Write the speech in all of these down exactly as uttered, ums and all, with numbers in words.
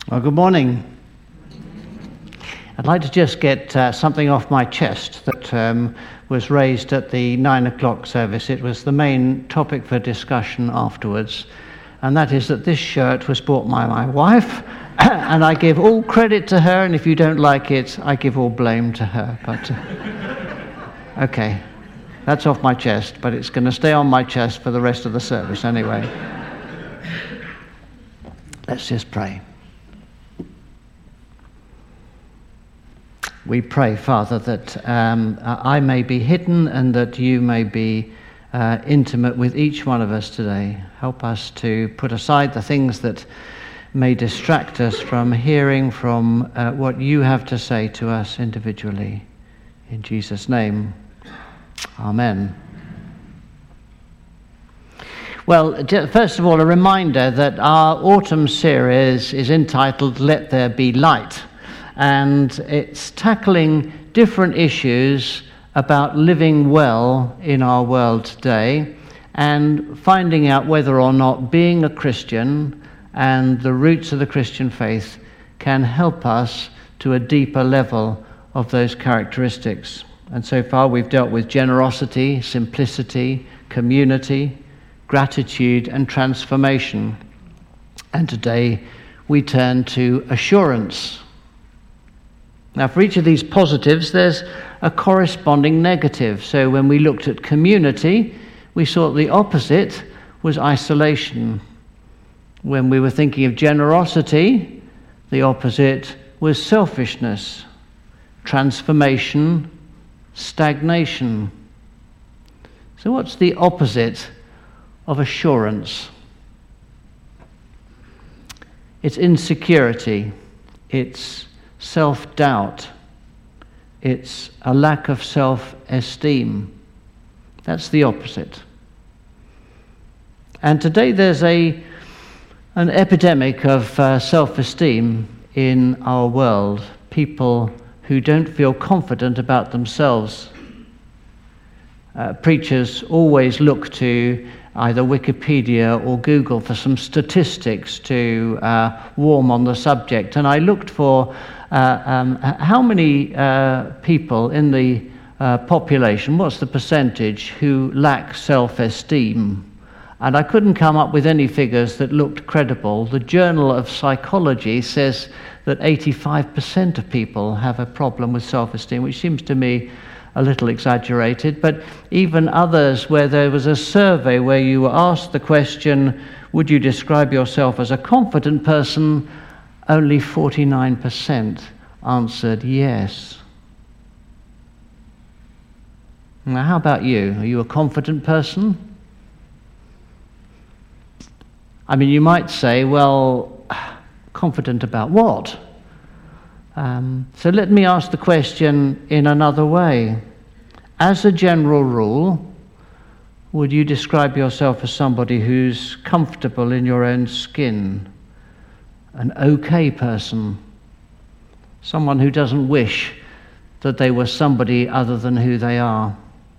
Well, good morning. I'd like to just get uh, something off my chest that um, was raised at the nine o'clock service. It was the main topic for discussion afterwards, and that is that this shirt was bought by my wife, and I give all credit to her, and if you don't like it, I give all blame to her. But uh, okay, that's off my chest, but it's going to stay on my chest for the rest of the service anyway. Let's just pray. We pray, Father, that um, I may be hidden and that you may be uh, intimate with each one of us today. Help us to put aside the things that may distract us from hearing from uh, what you have to say to us individually. In Jesus' name, Amen. Well, first of all, a reminder that our autumn series is entitled Let There Be Light. And it's tackling different issues about living well in our world today and finding out whether or not being a Christian and the roots of the Christian faith can help us to a deeper level of those characteristics. And so far we've dealt with generosity, simplicity, community, gratitude and transformation. And today we turn to assurance. Now, for each of these positives, there's a corresponding negative. So when we looked at community, we saw the opposite was isolation. When we were thinking of generosity, the opposite was selfishness, transformation, stagnation. So what's the opposite of assurance? It's insecurity. It's self-doubt. It's a lack of self-esteem. That's the opposite. And today there's a an epidemic of uh, self-esteem in our world. People who don't feel confident about themselves. Uh, preachers always look to either Wikipedia or Google for some statistics to uh, warm on the subject. And I looked for Uh, um, how many uh, people in the uh, population, what's the percentage, who lack self-esteem? And I couldn't come up with any figures that looked credible. The Journal of Psychology says that eighty-five percent of people have a problem with self-esteem, which seems to me a little exaggerated. But even others, where there was a survey where you were asked the question, would you describe yourself as a confident person? Only forty-nine percent answered yes. Now, how about you? Are you a confident person? I mean, you might say, well, confident about what? Um, so let me ask the question in another way. As a general rule, would you describe yourself as somebody who's comfortable in your own skin? An okay person, someone who doesn't wish that they were somebody other than who they are?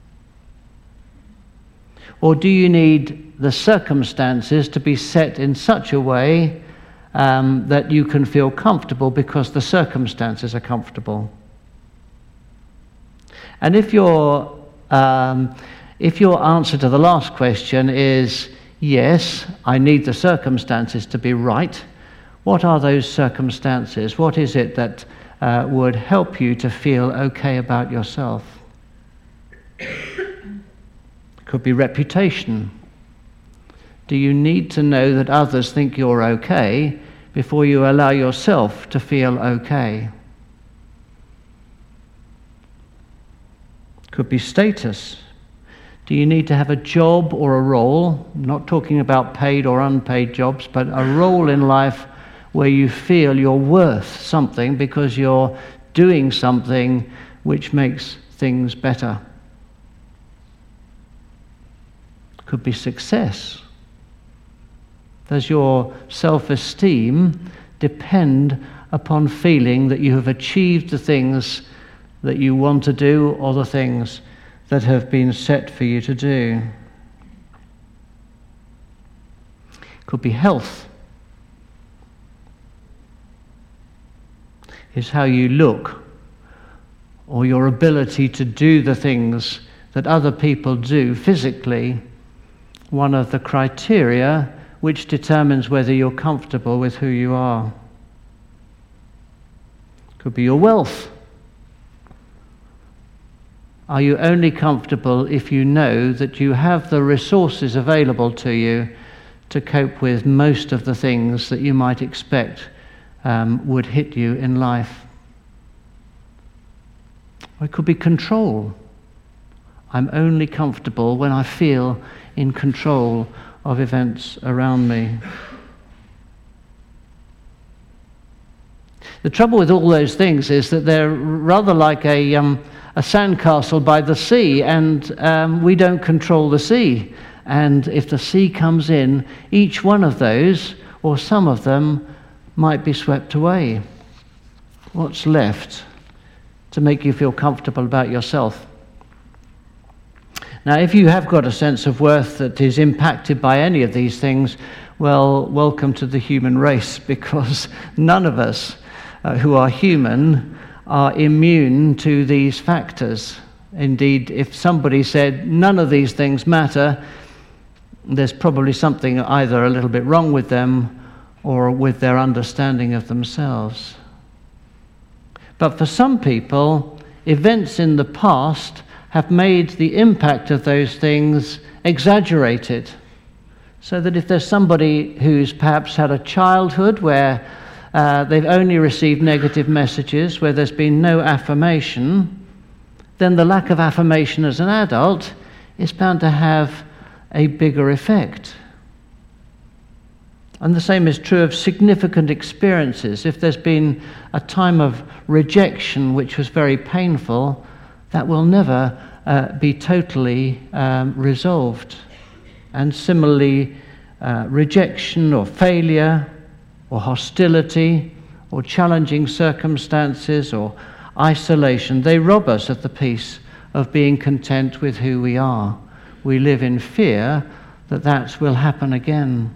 Or do you need the circumstances to be set in such a way um, that you can feel comfortable because the circumstances are comfortable? And if your um, if your answer to the last question is yes, I need the circumstances to be right, what are those circumstances? What is it that uh, would help you to feel okay about yourself? It could be reputation. Do you need to know that others think you're okay before you allow yourself to feel okay? It could be status. Do you need to have a job or a role? I'm not talking about paid or unpaid jobs, but a role in life where you feel you're worth something because you're doing something which makes things better. Could be success. Does your self-esteem depend upon feeling that you have achieved the things that you want to do or the things that have been set for you to do? Could be health. Is how you look, or your ability to do the things that other people do physically, one of the criteria which determines whether you're comfortable with who you are? Could be your wealth. Are you only comfortable if you know that you have the resources available to you to cope with most of the things that you might expect um, would hit you in life? Or it could be control. I'm only comfortable when I feel in control of events around me. The trouble with all those things is that they're rather like a, um, a sandcastle by the sea, and um, we don't control the sea. And if the sea comes in, each one of those, or some of them, might be swept away. What's left to make you feel comfortable about yourself? Now, if you have got a sense of worth that is impacted by any of these things, well, welcome to the human race, because none of us uh, who are human are immune to these factors. Indeed, if somebody said none of these things matter, there's probably something either a little bit wrong with them or with their understanding of themselves. But for some people, events in the past have made the impact of those things exaggerated. So that if there's somebody who's perhaps had a childhood where uh, they've only received negative messages, where there's been no affirmation, then the lack of affirmation as an adult is bound to have a bigger effect. And the same is true of significant experiences. If there's been a time of rejection which was very painful, that will never uh, be totally um, resolved. And similarly, uh, rejection or failure or hostility or challenging circumstances or isolation, they rob us of the peace of being content with who we are. We live in fear that that will happen again.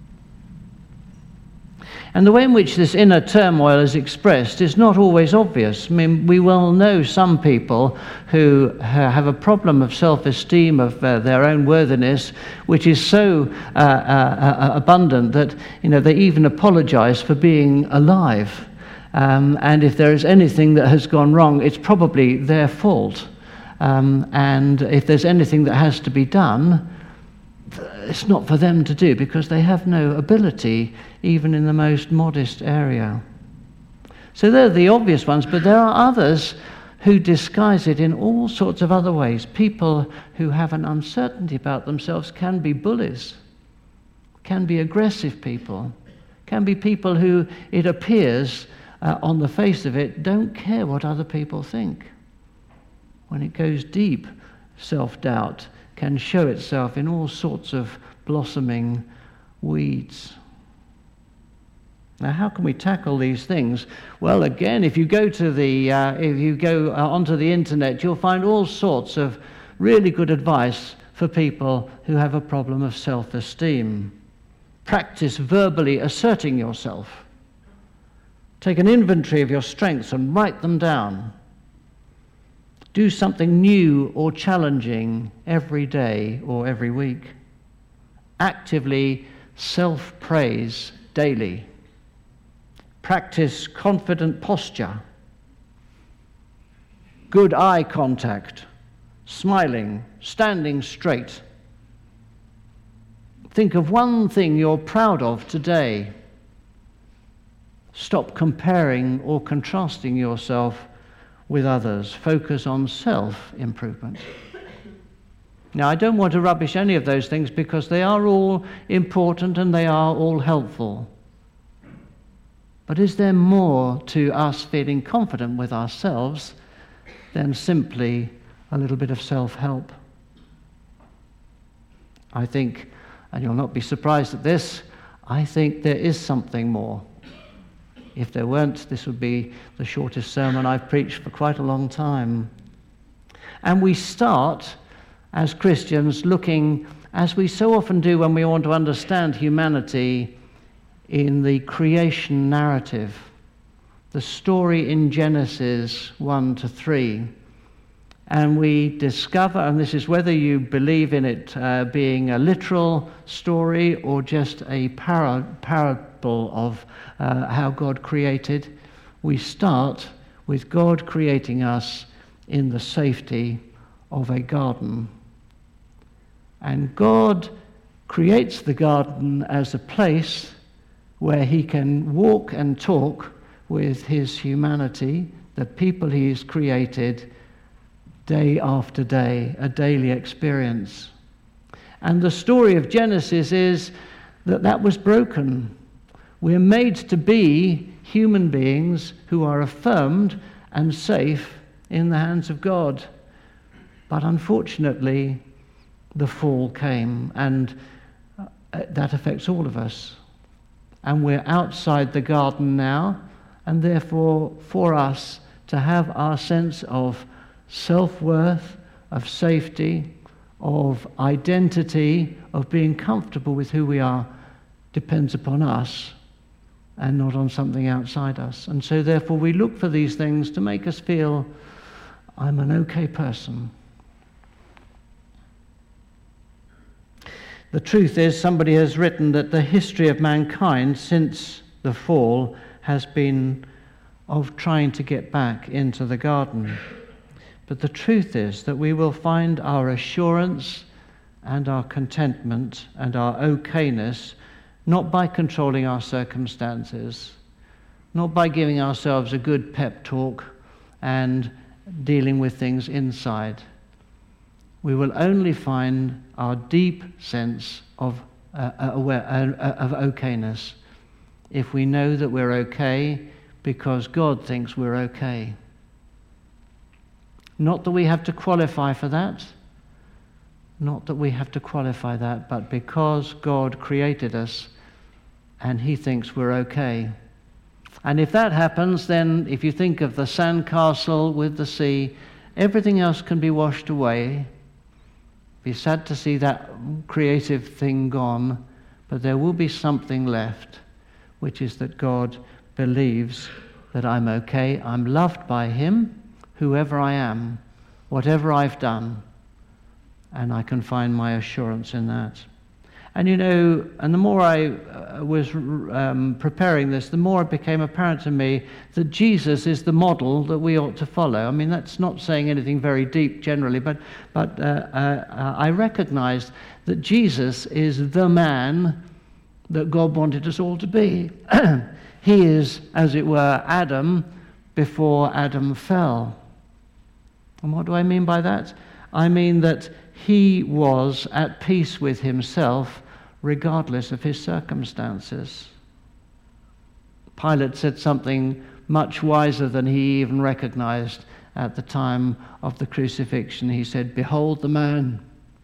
And the way in which this inner turmoil is expressed is not always obvious. I mean, we well know some people who have a problem of self-esteem, of uh, their own worthiness, which is so uh, uh, abundant that, you know, they even apologize for being alive. Um, and if there is anything that has gone wrong, it's probably their fault. Um, and if there's anything that has to be done, it's not for them to do because they have no ability even in the most modest area. So they're the obvious ones, but there are others who disguise it in all sorts of other ways. People who have an uncertainty about themselves can be bullies, can be aggressive people, can be people who, it appears uh, on the face of it, don't care what other people think. When it goes deep, self-doubt can show itself in all sorts of blossoming weeds. Now, how can we tackle these things? Well, again, if you go to the uh, if you go uh, onto the internet, you'll find all sorts of really good advice for people who have a problem of self-esteem. Practice verbally asserting yourself. Take an inventory of your strengths and write them down. Do something new or challenging every day or every week. Actively self-praise daily. Practice confident posture. Good eye contact. Smiling. Standing straight. Think of one thing you're proud of today. Stop comparing or contrasting yourself with others. Focus on self-improvement. Now, I don't want to rubbish any of those things because they are all important and they are all helpful. But is there more to us feeling confident with ourselves than simply a little bit of self-help? I think, and you'll not be surprised at this, I think there is something more. If there weren't, this would be the shortest sermon I've preached for quite a long time. And we start, as Christians, looking, as we so often do when we want to understand humanity, in the creation narrative. the story in Genesis one to three. And we discover, and this is whether you believe in it uh, being a literal story or just a para- parable of uh, how God created, we start with God creating us in the safety of a garden. And God creates the garden as a place where he can walk and talk with his humanity, the people he has created, day after day, a daily experience. And the story of Genesis is that that was broken. We're made to be human beings who are affirmed and safe in the hands of God. But unfortunately, the fall came, and that affects all of us. And we're outside the garden now, and therefore for us to have our sense of self-worth, of safety, of identity, of being comfortable with who we are, depends upon us and not on something outside us. And so therefore we look for these things to make us feel, I'm an okay person. The truth is, somebody has written that the history of mankind since the fall has been of trying to get back into the garden. But the truth is that we will find our assurance and our contentment and our okayness not by controlling our circumstances, not by giving ourselves a good pep talk and dealing with things inside. We will only find our deep sense of, uh, aware, uh, of okayness if we know that we're okay because God thinks we're okay. Not that we have to qualify for that, not that we have to qualify that, but because God created us and he thinks we're okay. And if that happens, then if you think of the sandcastle with the sea, everything else can be washed away. Be sad to see that creative thing gone, but there will be something left, which is that God believes that I'm okay, I'm loved by him, whoever I am, whatever I've done, and I can find my assurance in that. And you know, and the more I uh, was um, preparing this, the more it became apparent to me that Jesus is the model that we ought to follow. I mean, that's not saying anything very deep generally, but, but uh, uh, I recognized that Jesus is the man that God wanted us all to be. He is, as it were, Adam before Adam fell. And what do I mean by that? I mean that he was at peace with himself regardless of his circumstances. Pilate said something much wiser than he even recognized at the time of the crucifixion. He said, "Behold the man.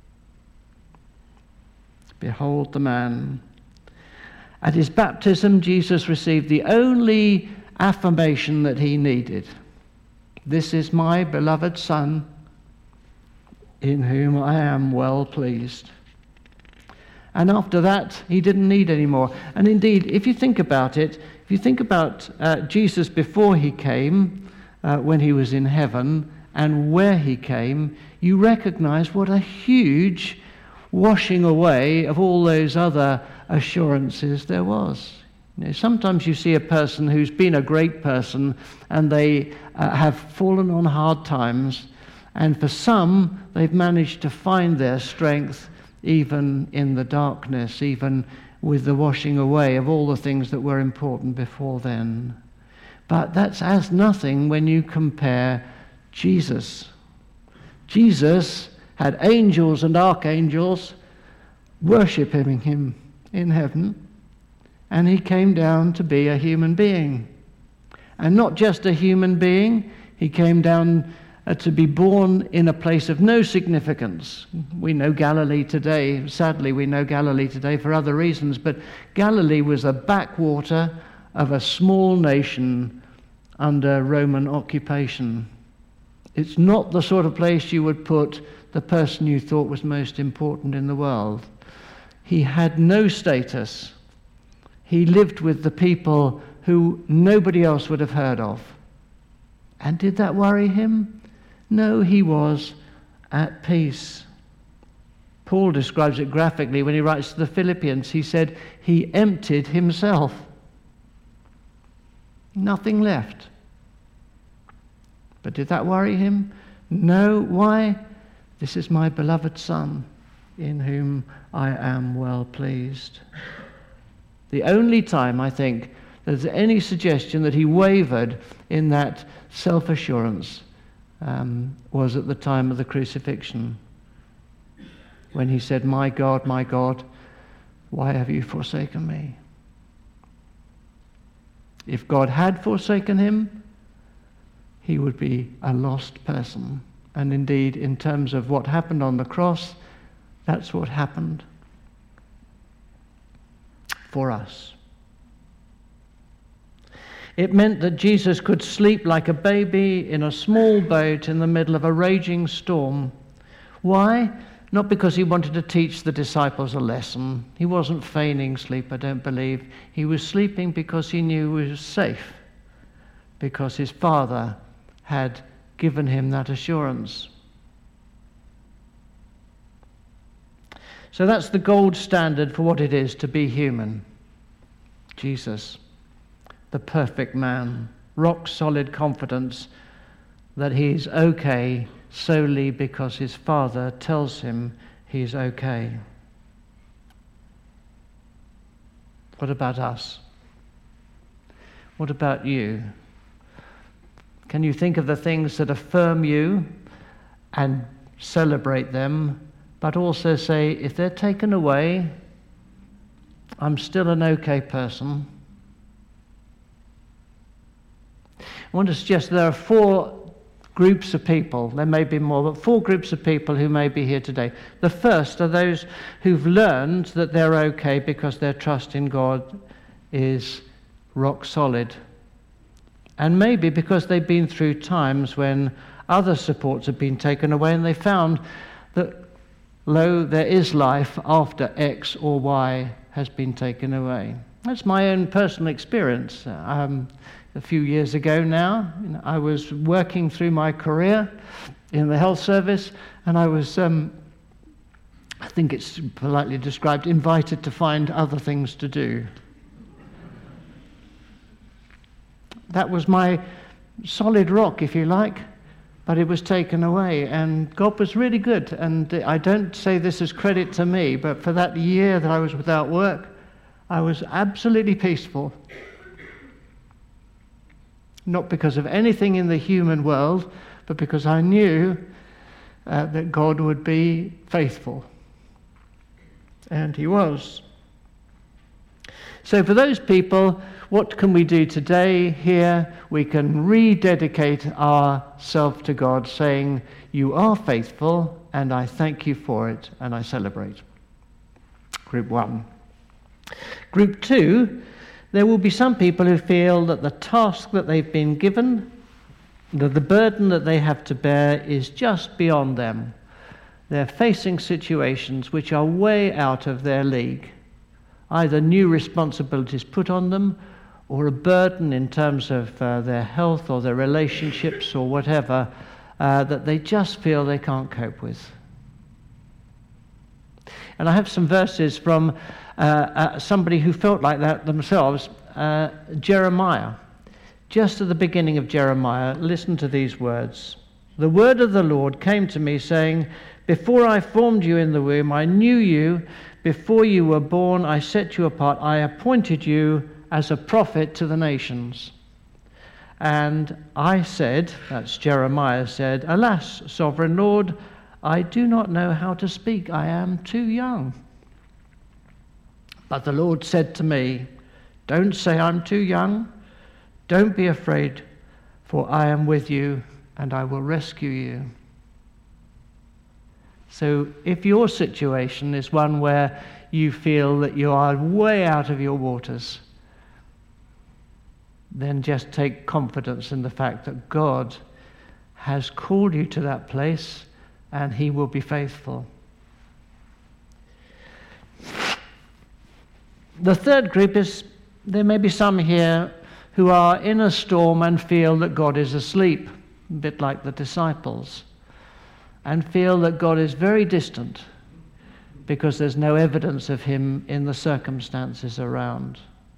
Behold the man." At his baptism, Jesus received the only affirmation that he needed. "This is my beloved Son, in whom I am well pleased." And after that, he didn't need any more. And indeed, if you think about it, if you think about uh, Jesus before he came, uh, when he was in heaven, and where he came, you recognize what a huge washing away of all those other assurances there was. You know, sometimes you see a person who's been a great person and they uh, have fallen on hard times, and for some, they've managed to find their strength even in the darkness, even with the washing away of all the things that were important before then. But that's as nothing when you compare Jesus. Jesus had angels and archangels worshipping him in heaven, and he came down to be a human being. And not just a human being, he came down uh, to be born in a place of no significance. We know Galilee today, sadly we know Galilee today for other reasons, but Galilee was a backwater of a small nation under Roman occupation. It's not the sort of place you would put the person you thought was most important in the world. He had no status. He lived with the people who nobody else would have heard of. And did that worry him? No, he was at peace. Paul describes it graphically when he writes to the Philippians. He said he emptied himself. Nothing left. But did that worry him? No. Why? This is my beloved Son, in whom I am well pleased. The only time, I think, there's any suggestion that he wavered in that self-assurance um, was at the time of the crucifixion, when he said, "My God, my God, why have you forsaken me?" If God had forsaken him, he would be a lost person. And indeed, in terms of what happened on the cross, that's what happened for us. It meant that Jesus could sleep like a baby in a small boat in the middle of a raging storm. Why? Not because he wanted to teach the disciples a lesson. He wasn't feigning sleep, I don't believe. He was sleeping because he knew he was safe, because his Father had given him that assurance. So that's the gold standard for what it is to be human. Jesus, the perfect man, rock-solid confidence that he's okay solely because his Father tells him he's okay. What about us? What about you? Can you think of the things that affirm you and celebrate them, but also say, if they're taken away, I'm still an okay person? I want to suggest there are four groups of people, there may be more, but four groups of people who may be here today. The first are those who've learned that they're okay because their trust in God is rock solid. And maybe because they've been through times when other supports have been taken away and they found that, lo, there is life after X or Y has been taken away. That's my own personal experience. Um, a few years ago now, you know, I was working through my career in the health service, and I was, um, I think it's politely described, invited to find other things to do. That was my solid rock, if you like, but it was taken away, and God was really good. And I don't say this as credit to me, but for that year that I was without work, I was absolutely peaceful. Not because of anything in the human world, but because I knew uh, that God would be faithful. And he was. So for those people, what can we do today here? We can rededicate ourselves to God, saying, you are faithful, and I thank you for it, and I celebrate. Group one. Group two, there will be some people who feel that the task that they've been given, that the burden that they have to bear is just beyond them. They're facing situations which are way out of their league. Either new responsibilities put on them, or a burden in terms of uh, their health or their relationships or whatever, uh, that they just feel they can't cope with. And I have some verses from uh, uh, somebody who felt like that themselves, uh, Jeremiah. Just at the beginning of Jeremiah, listen to these words. The word of the Lord came to me, saying, before I formed you in the womb, I knew you. Before you were born, I set you apart. I appointed you as a prophet to the nations. And I said, that's Jeremiah said, alas, sovereign Lord, I do not know how to speak. I am too young. But the Lord said to me, don't say I'm too young. Don't be afraid, for I am with you, and I will rescue you. So if your situation is one where you feel that you are way out of your waters, then just take confidence in the fact that God has called you to that place, and he will be faithful. The third group is, there may be some here who are in a storm and feel that God is asleep, a bit like the disciples, and feel that God is very distant because there's no evidence of him in the circumstances around.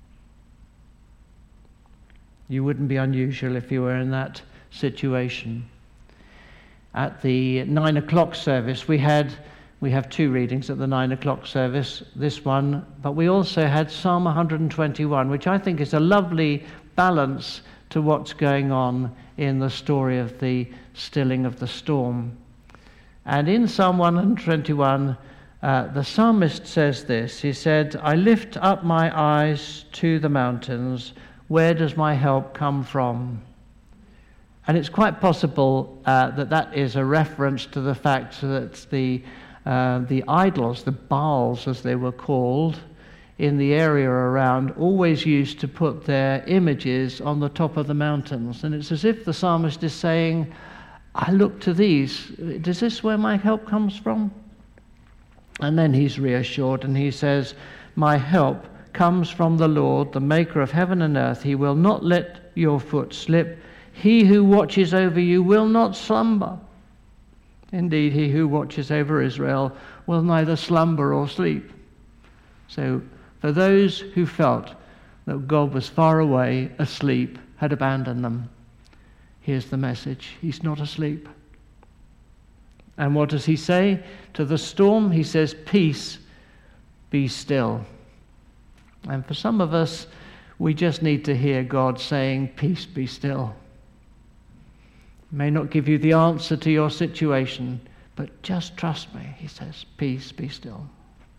You wouldn't be unusual if you were in that situation. At the nine o'clock service, we had we have two readings at the nine o'clock service, this one, but we also had Psalm one hundred twenty-one, which I think is a lovely balance to what's going on in the story of the stilling of the storm. And in Psalm one hundred twenty-one, uh, the psalmist says this. He said, "I lift up my eyes to the mountains. Where does my help come from?" And it's quite possible uh, that that is a reference to the fact that the uh, the idols, the Baals as they were called, in the area around, always used to put their images on the top of the mountains. And it's as if the psalmist is saying, I look to these. Is this where my help comes from? And then he's reassured and he says, my help comes from the Lord, the maker of heaven and earth. He will not let your foot slip. He who watches over you will not slumber. Indeed, he who watches over Israel will neither slumber or sleep. So for those who felt that God was far away, asleep, had abandoned them, here's the message. He's not asleep. And what does he say to the storm? He says, peace, be still. And for some of us, we just need to hear God saying, peace, be still. May not give you the answer to your situation, but just trust me, he says, peace, be still.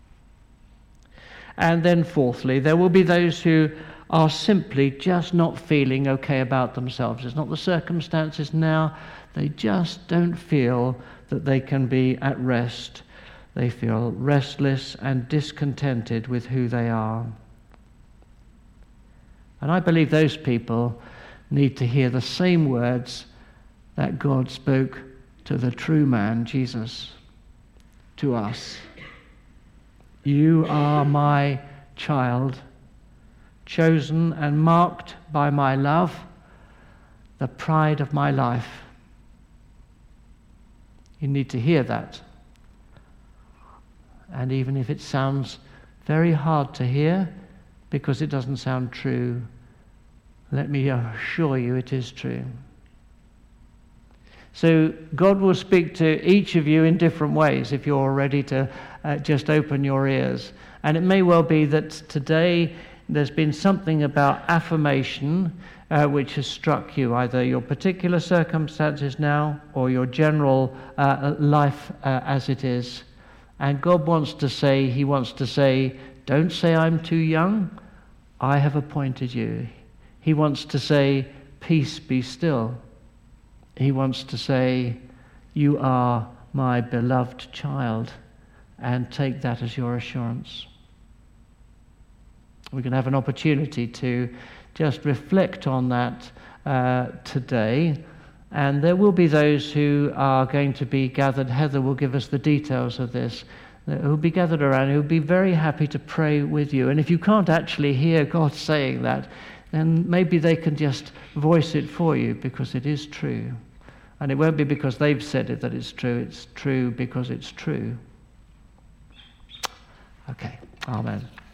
And then fourthly, there will be those who are simply just not feeling okay about themselves. It's not the circumstances now. They just don't feel that they can be at rest. They feel restless and discontented with who they are. And I believe those people need to hear the same words that God spoke to the true man, Jesus, to us. You are my child, chosen and marked by my love, the pride of my life. You need to hear that. And even if it sounds very hard to hear, because it doesn't sound true, let me assure you it is true. So God will speak to each of you in different ways if you're ready to uh, just open your ears. And it may well be that today there's been something about affirmation uh, which has struck you, either your particular circumstances now or your general uh, life uh, as it is. And God wants to say, he wants to say, don't say I'm too young, I have appointed you. He wants to say, peace, be still. He wants to say, you are my beloved child, and take that as your assurance. We can have an opportunity to just reflect on that uh, today, and there will be those who are going to be gathered. Heather will give us the details of this, who will be gathered around, who will be very happy to pray with you. And if you can't actually hear God saying that, then maybe they can just voice it for you, because it is true. And it won't be because they've said it that it's true. It's true because it's true. Okay. Amen.